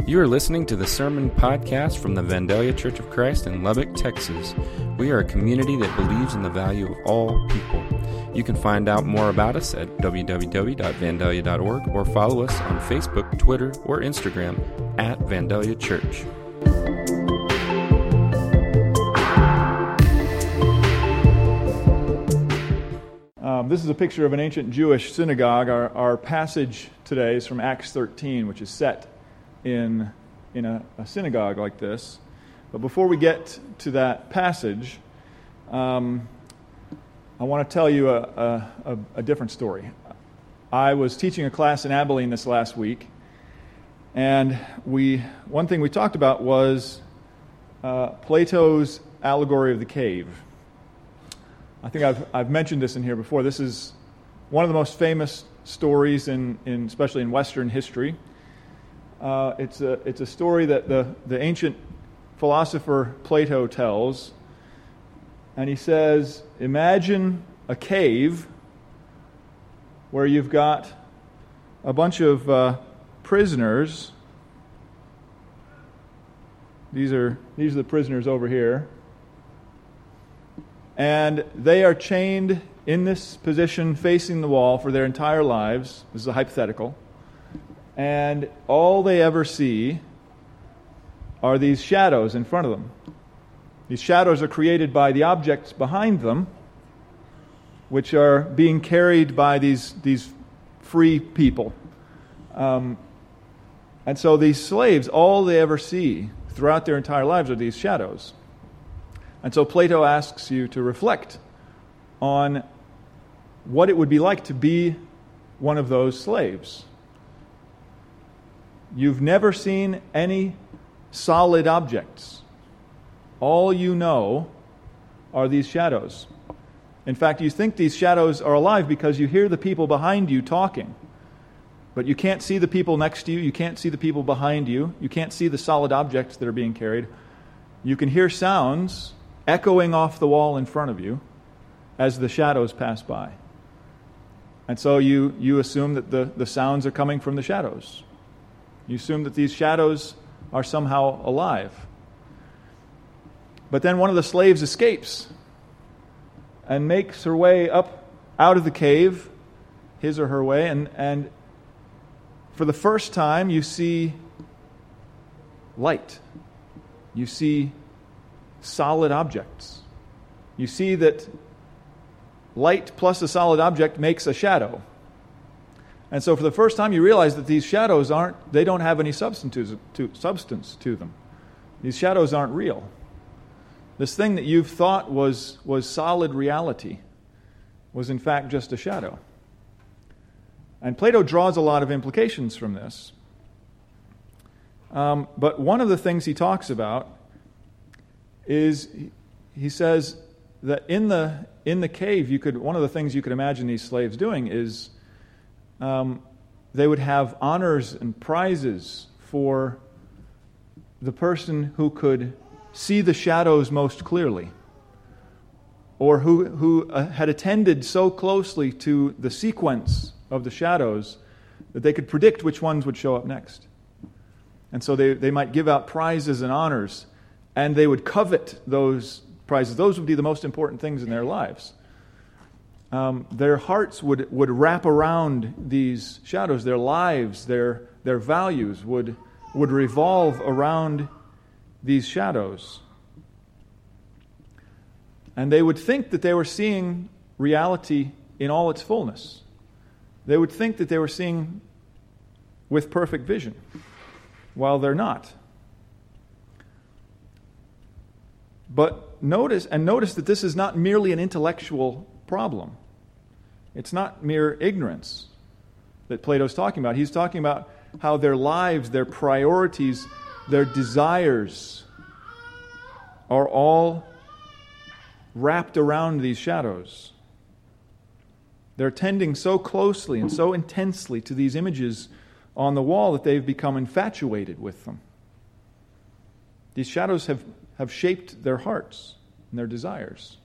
You are listening to the Sermon Podcast from the Vandalia Church of Christ in Lubbock, Texas. We are a community that believes in the value of all people. You can find out more about us at www.vandalia.org or follow us on Facebook, Twitter, or Instagram at Vandalia Church. This is a picture of an ancient Jewish synagogue. Our passage today is from Acts 13, which is set in a synagogue like this. But before we get to that passage, I want to tell you a different story. I was teaching a class in Abilene this last week, and one thing we talked about was Plato's allegory of the cave. I think I've mentioned this in here before. This is one of the most famous stories especially in Western history. It's a story that the ancient philosopher Plato tells, and he says, imagine a cave where you've got a bunch of prisoners. These are the prisoners over here. And they are chained in this position facing the wall for their entire lives. This is a hypothetical. And all they ever see are these shadows in front of them. These shadows are created by the objects behind them, which are being carried by these free people. And so these slaves, all they ever see throughout their entire lives are these shadows. And so Plato asks you to reflect on what it would be like to be one of those slaves. You've never seen any solid objects. All you know are these shadows. In fact, you think these shadows are alive because you hear the people behind you talking. But you can't see the people next to you. You can't see the people behind you. You can't see the solid objects that are being carried. You can hear sounds echoing off the wall in front of you as the shadows pass by. And so you assume that the sounds are coming from the shadows. You assume that these shadows are somehow alive. But then one of the slaves escapes and makes her way up out of the cave, his or her way, and for the first time you see light. You see solid objects. You see that light plus a solid object makes a shadow. And so for the first time you realize that these shadows don't have any substance to them. These shadows aren't real. This thing that you've thought was solid reality was in fact just a shadow. And Plato draws a lot of implications from this. But one of the things he talks about is he says that in the cave one of the things you could imagine these slaves doing is they would have honors and prizes for the person who could see the shadows most clearly, or who had attended so closely to the sequence of the shadows that they could predict which ones would show up next. And so they might give out prizes and honors, and they would covet those prizes. Those would be the most important things in their lives. Their hearts would wrap around these shadows. Their lives, their values would revolve around these shadows. And they would think that they were seeing reality in all its fullness. They would think that they were seeing with perfect vision, while they're not. But notice that this is not merely an intellectual problem. It's not mere ignorance that Plato's talking about. He's talking about how their lives, their priorities, their desires are all wrapped around these shadows. They're tending so closely and so intensely to these images on the wall that they've become infatuated with them. These shadows have shaped their hearts and their desires.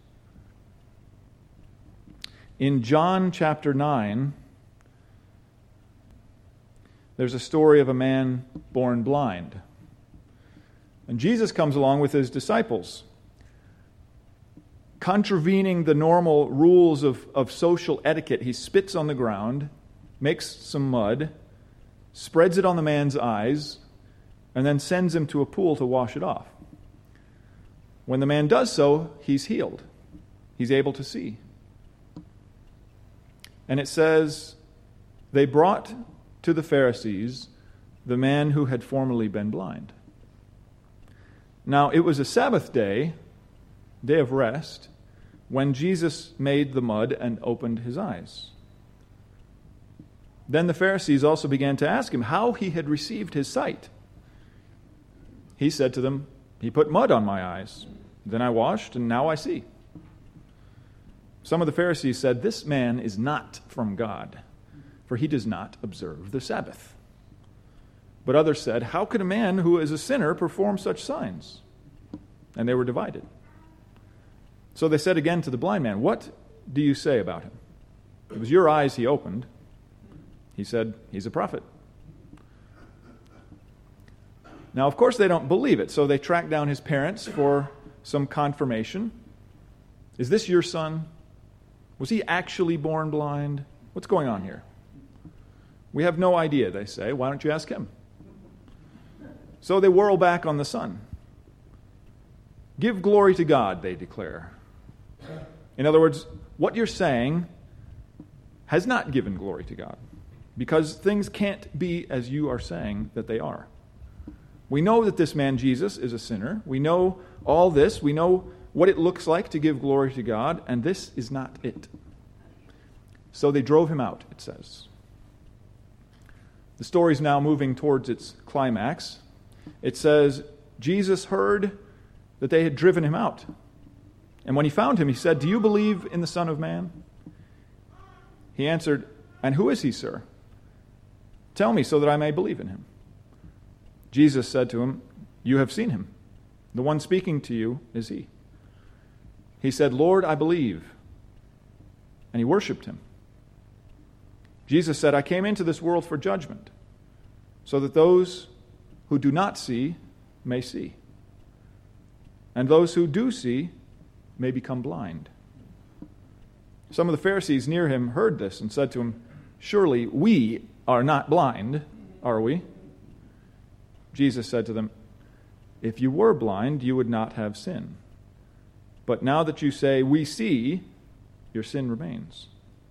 In John chapter 9, there's a story of a man born blind. And Jesus comes along with his disciples, contravening the normal rules of social etiquette. He spits on the ground, makes some mud, spreads it on the man's eyes, and then sends him to a pool to wash it off. When the man does so, he's healed. He's able to see. And it says, they brought to the Pharisees the man who had formerly been blind. Now, it was a Sabbath day of rest, when Jesus made the mud and opened his eyes. Then the Pharisees also began to ask him how he had received his sight. He said to them, "He put mud on my eyes. Then I washed, and now I see." Some of the Pharisees said, "This man is not from God, for he does not observe the Sabbath." But others said, "How could a man who is a sinner perform such signs?" And they were divided. So they said again to the blind man, "What do you say about him? It was your eyes he opened." He said, "He's a prophet." Now, of course, they don't believe it, so they track down his parents for some confirmation. "Is this your son? Was he actually born blind? What's going on here?" "We have no idea," they say. "Why don't you ask him?" So they whirl back on the son. "Give glory to God," they declare. In other words, what you're saying has not given glory to God, because things can't be as you are saying that they are. We know that this man Jesus is a sinner. We know all this. We know what it looks like to give glory to God, and this is not it. So they drove him out, it says. The story is now moving towards its climax. It says, Jesus heard that they had driven him out. And when he found him, he said, "Do you believe in the Son of Man?" He answered, "And who is he, sir? Tell me so that I may believe in him." Jesus said to him, "You have seen him. The one speaking to you is he." He said, "Lord, I believe." And he worshipped him. Jesus said, "I came into this world for judgment, so that those who do not see may see, and those who do see may become blind." Some of the Pharisees near him heard this and said to him, "Surely we are not blind, are we?" Jesus said to them, "If you were blind, you would not have sin. But now that you say, 'We see,' your sin remains."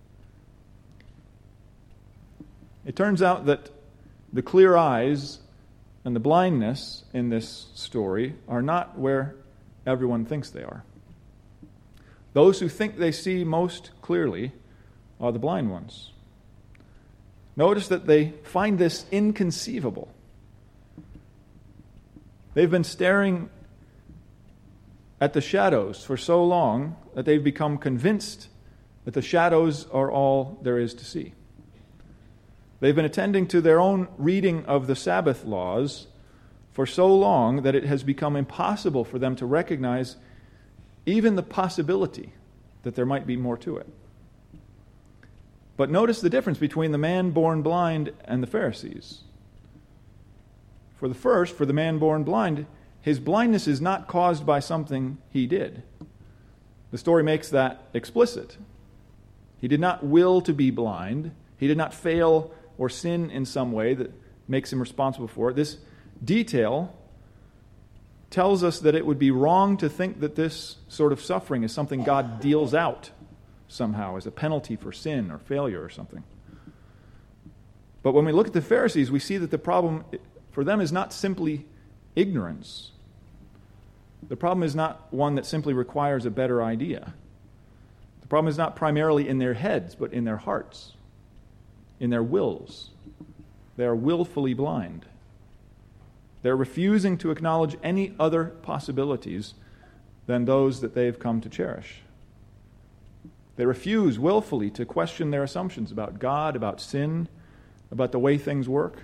It turns out that the clear eyes and the blindness in this story are not where everyone thinks they are. Those who think they see most clearly are the blind ones. Notice that they find this inconceivable. They've been staring at the shadows for so long that they've become convinced that the shadows are all there is to see. They've been attending to their own reading of the Sabbath laws for so long that it has become impossible for them to recognize even the possibility that there might be more to it. But notice the difference between the man born blind and the Pharisees. For the man born blind, his blindness is not caused by something he did. The story makes that explicit. He did not will to be blind. He did not fail or sin in some way that makes him responsible for it. This detail tells us that it would be wrong to think that this sort of suffering is something God deals out somehow as a penalty for sin or failure or something. But when we look at the Pharisees, we see that the problem for them is not simply ignorance. The problem is not one that simply requires a better idea. The problem is not primarily in their heads, but in their hearts, in their wills. They are willfully blind. They're refusing to acknowledge any other possibilities than those that they've come to cherish. They refuse willfully to question their assumptions about God, about sin, about the way things work.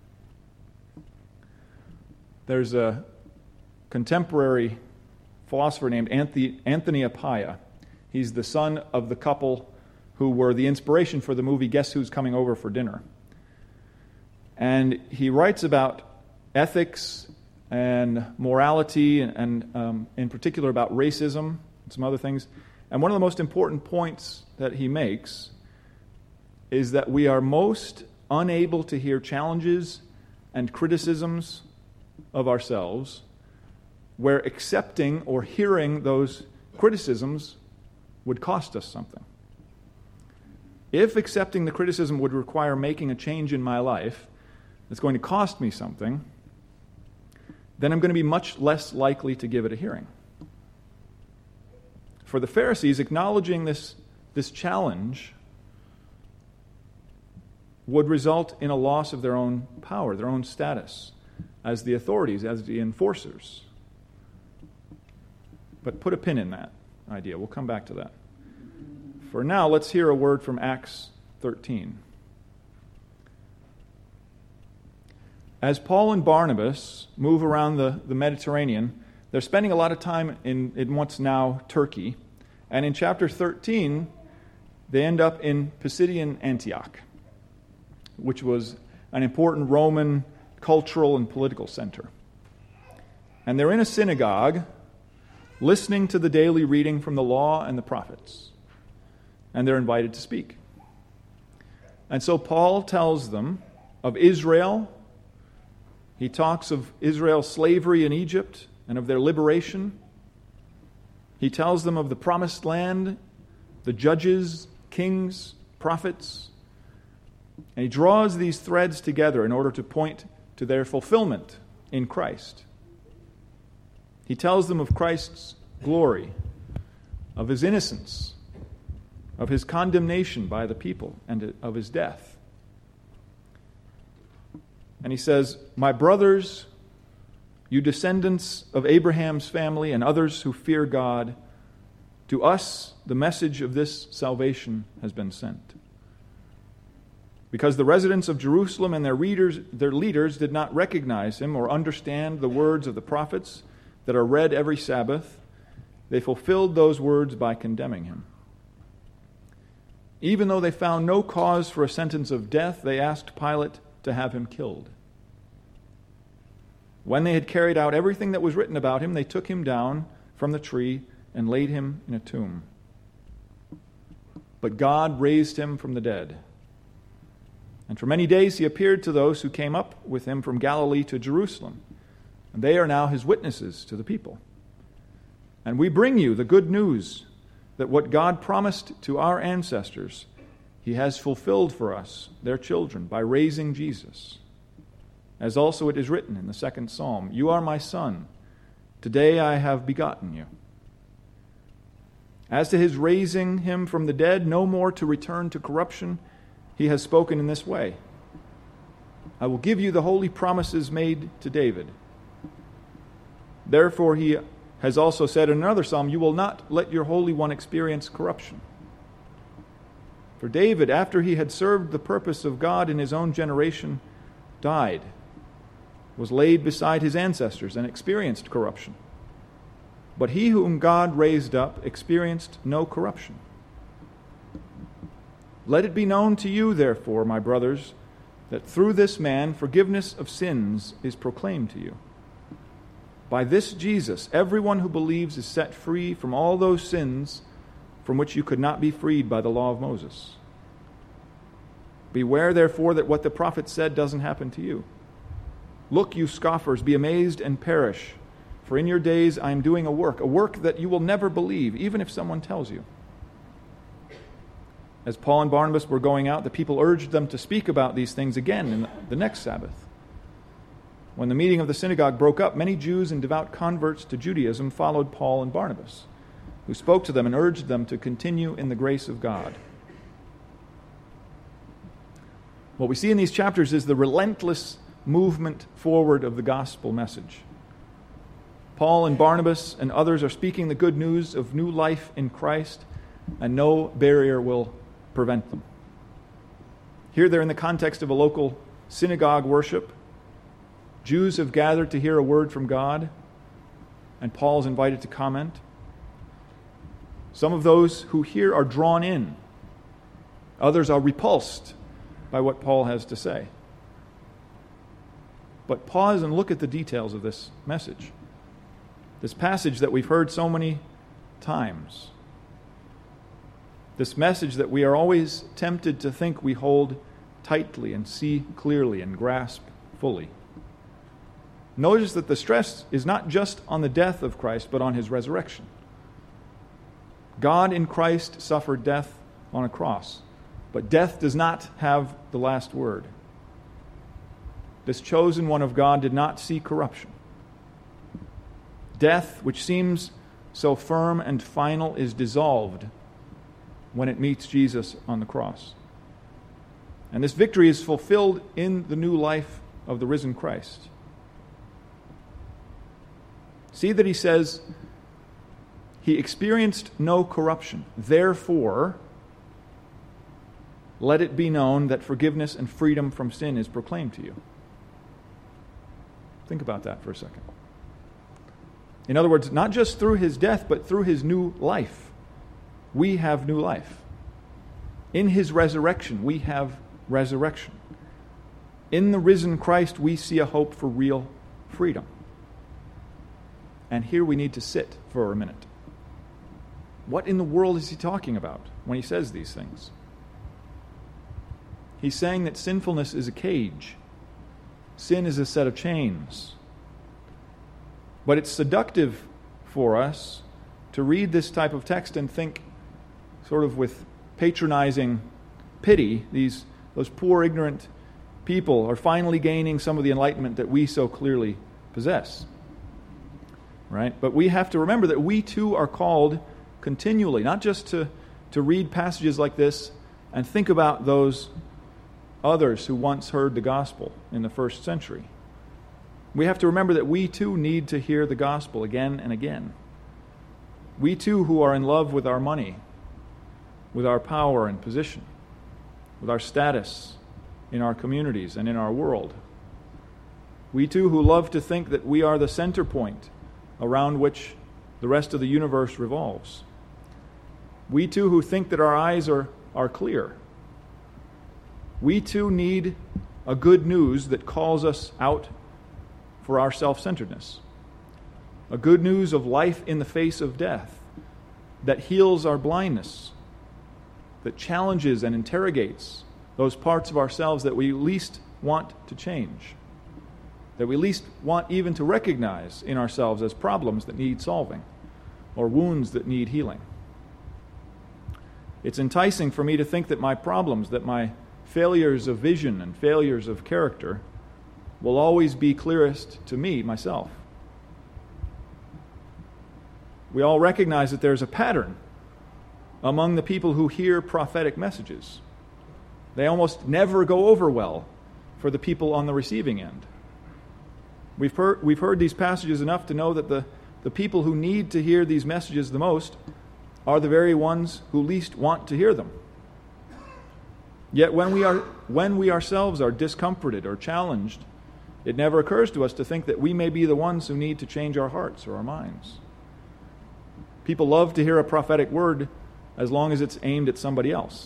There's a contemporary philosopher named Anthony Appiah. He's the son of the couple who were the inspiration for the movie Guess Who's Coming Over for Dinner. And he writes about ethics and morality and in particular about racism and some other things. And one of the most important points that he makes is that we are most unable to hear challenges and criticisms of ourselves where accepting or hearing those criticisms would cost us something. If accepting the criticism would require making a change in my life that's going to cost me something, then I'm going to be much less likely to give it a hearing. For the Pharisees, acknowledging this challenge would result in a loss of their own power, their own status as the authorities, as the enforcers. But put a pin in that idea. We'll come back to that. For now, let's hear a word from Acts 13. As Paul and Barnabas move around the Mediterranean, they're spending a lot of time in what's now Turkey. And in chapter 13, they end up in Pisidian Antioch, which was an important Roman cultural and political center. And they're in a synagogue listening to the daily reading from the law and the prophets. And they're invited to speak. And so Paul tells them of Israel. He talks of Israel's slavery in Egypt and of their liberation. He tells them of the promised land, the judges, kings, prophets. And he draws these threads together in order to point to their fulfillment in Christ. He tells them of Christ's glory, of his innocence, of his condemnation by the people, and of his death. And he says, "My brothers, you descendants of Abraham's family and others who fear God, to us the message of this salvation has been sent. Because the residents of Jerusalem and their leaders did not recognize him or understand the words of the prophets that are read every Sabbath, they fulfilled those words by condemning him. Even though they found no cause for a sentence of death, they asked Pilate to have him killed. When they had carried out everything that was written about him, they took him down from the tree and laid him in a tomb. But God raised him from the dead. And for many days he appeared to those who came up with him from Galilee to Jerusalem. And they are now his witnesses to the people. And we bring you the good news that what God promised to our ancestors, he has fulfilled for us, their children, by raising Jesus. As also it is written in the 2nd Psalm, 'You are my son, today I have begotten you.' As to his raising him from the dead, no more to return to corruption, he has spoken in this way, 'I will give you the holy promises made to David.' Therefore he has also said in another psalm, 'You will not let your Holy One experience corruption.' For David, after he had served the purpose of God in his own generation, died, was laid beside his ancestors, and experienced corruption. But he whom God raised up experienced no corruption. Let it be known to you, therefore, my brothers, that through this man forgiveness of sins is proclaimed to you. By this Jesus, everyone who believes is set free from all those sins from which you could not be freed by the law of Moses. Beware, therefore, that what the prophet said doesn't happen to you. Look, you scoffers, be amazed and perish, for in your days I am doing a work that you will never believe, even if someone tells you." As Paul and Barnabas were going out, the people urged them to speak about these things again in the next Sabbath. When the meeting of the synagogue broke up, many Jews and devout converts to Judaism followed Paul and Barnabas, who spoke to them and urged them to continue in the grace of God. What we see in these chapters is the relentless movement forward of the gospel message. Paul and Barnabas and others are speaking the good news of new life in Christ, and no barrier will prevent them. Here they're in the context of a local synagogue worship. Jews have gathered to hear a word from God, and Paul's invited to comment. Some of those who hear are drawn in. Others are repulsed by what Paul has to say. But pause and look at the details of this message. This passage that we've heard so many times. This message that we are always tempted to think we hold tightly and see clearly and grasp fully. Notice that the stress is not just on the death of Christ, but on his resurrection. God in Christ suffered death on a cross, but death does not have the last word. This chosen one of God did not see corruption. Death, which seems so firm and final, is dissolved when it meets Jesus on the cross. And this victory is fulfilled in the new life of the risen Christ. See that he says, he experienced no corruption. Therefore, let it be known that forgiveness and freedom from sin is proclaimed to you. Think about that for a second. In other words, not just through his death, but through his new life, we have new life. In his resurrection, we have resurrection. In the risen Christ, we see a hope for real freedom. And here we need to sit for a minute. What in the world is he talking about when he says these things? He's saying that sinfulness is a cage. Sin is a set of chains. But it's seductive for us to read this type of text and think sort of with patronizing pity, those poor ignorant people are finally gaining some of the enlightenment that we so clearly possess. Right? But we have to remember that we too are called continually, not just to read passages like this and think about those others who once heard the gospel in the first century. We have to remember that we too need to hear the gospel again and again. We too who are in love with our money, with our power and position, with our status in our communities and in our world. We too who love to think that we are the center point around which the rest of the universe revolves. We too who think that our eyes are clear. We too need a good news that calls us out for our self-centeredness. A good news of life in the face of death that heals our blindness, that challenges and interrogates those parts of ourselves that we least want to change, that we least want even to recognize in ourselves as problems that need solving or wounds that need healing. It's enticing for me to think that my problems, that my failures of vision and failures of character will always be clearest to me, myself. We all recognize that there's a pattern among the people who hear prophetic messages. They almost never go over well for the people on the receiving end. We've heard these passages enough to know that the people who need to hear these messages the most are the very ones who least want to hear them. Yet when we ourselves are discomforted or challenged, it never occurs to us to think that we may be the ones who need to change our hearts or our minds. People love to hear a prophetic word as long as it's aimed at somebody else.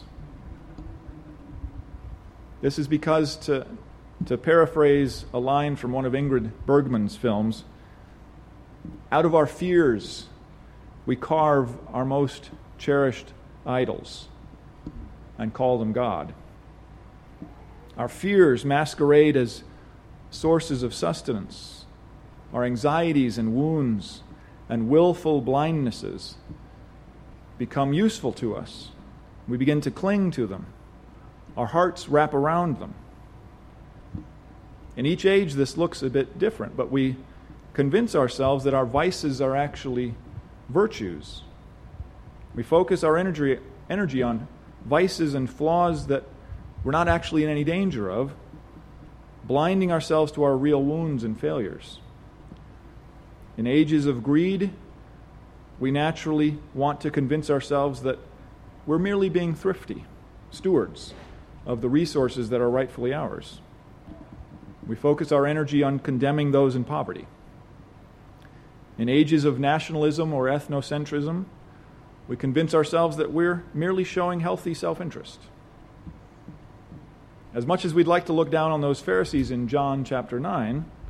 This is because, to paraphrase a line from one of Ingrid Bergman's films, out of our fears, we carve our most cherished idols and call them God. Our fears masquerade as sources of sustenance. Our anxieties and wounds and willful blindnesses become useful to us. We begin to cling to them. Our hearts wrap around them. In each age, this looks a bit different, but we convince ourselves that our vices are actually virtues. We focus our energy on vices and flaws that we're not actually in any danger of, blinding ourselves to our real wounds and failures. In ages of greed, we naturally want to convince ourselves that we're merely being thrifty, stewards of the resources that are rightfully ours. We focus our energy on condemning those in poverty. In ages of nationalism or ethnocentrism, we convince ourselves that we're merely showing healthy self-interest. As much as we'd like to look down on those Pharisees in John chapter 9,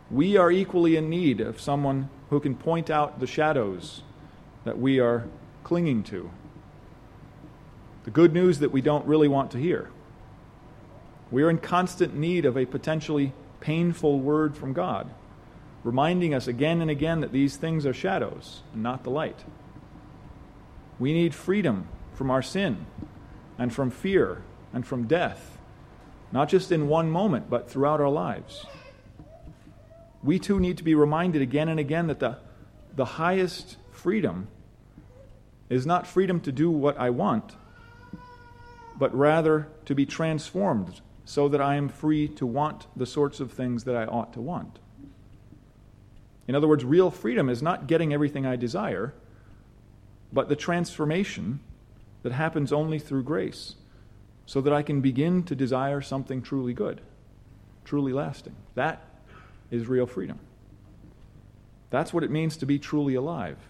We are equally in need of someone who can point out the shadows that we are clinging to, the good news that we don't really want to hear. We are in constant need of a potentially painful word from God, reminding us again and again that these things are shadows and not the light. We need freedom from our sin and from fear and from death, not just in one moment, but throughout our lives. We too need to be reminded again and again that the highest freedom is not freedom to do what I want, but rather to be transformed so that I am free to want the sorts of things that I ought to want. In other words, real freedom is not getting everything I desire, but the transformation that happens only through grace, so that I can begin to desire something truly good, truly lasting. That is real freedom. That's what it means to be truly alive.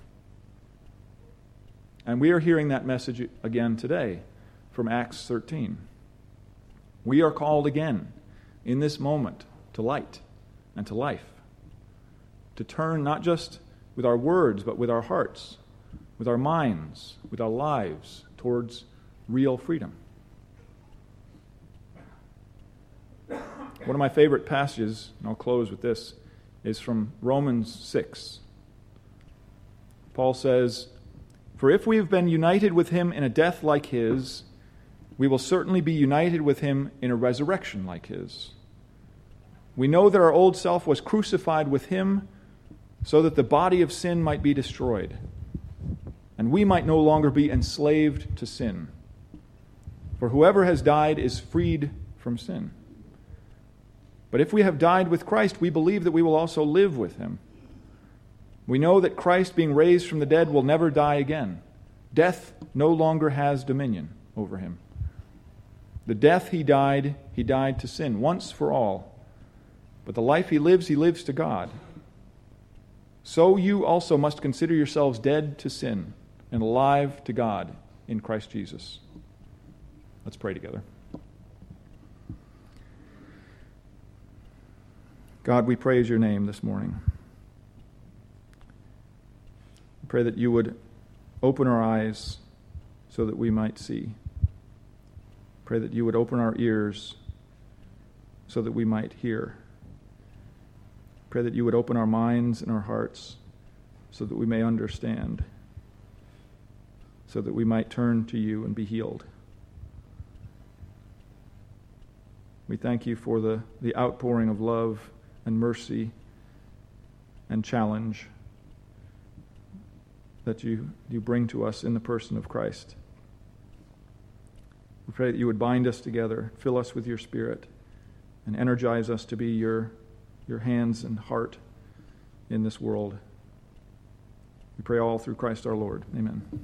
And we are hearing that message again today from Acts 13. We are called again in this moment to light and to life, to turn not just with our words, but with our hearts, with our minds, with our lives towards real freedom. One of my favorite passages, and I'll close with this, is from Romans 6. Paul says, "For if we have been united with him in a death like his, we will certainly be united with him in a resurrection like his. We know that our old self was crucified with him so that the body of sin might be destroyed, and we might no longer be enslaved to sin. For whoever has died is freed from sin. But if we have died with Christ, we believe that we will also live with him. We know that Christ, being raised from the dead, will never die again. Death no longer has dominion over him. The death he died to sin once for all. But the life he lives to God. So you also must consider yourselves dead to sin and alive to God in Christ Jesus." Let's pray together. God, we praise your name this morning. We pray that you would open our eyes so that we might see. Pray that you would open our ears so that we might hear. Pray that you would open our minds and our hearts so that we may understand, so that we might turn to you and be healed. We thank you for the outpouring of love and mercy and challenge that you bring to us in the person of Christ. We pray that you would bind us together, fill us with your Spirit, and energize us to be your hands and heart in this world. We pray all through Christ our Lord. Amen.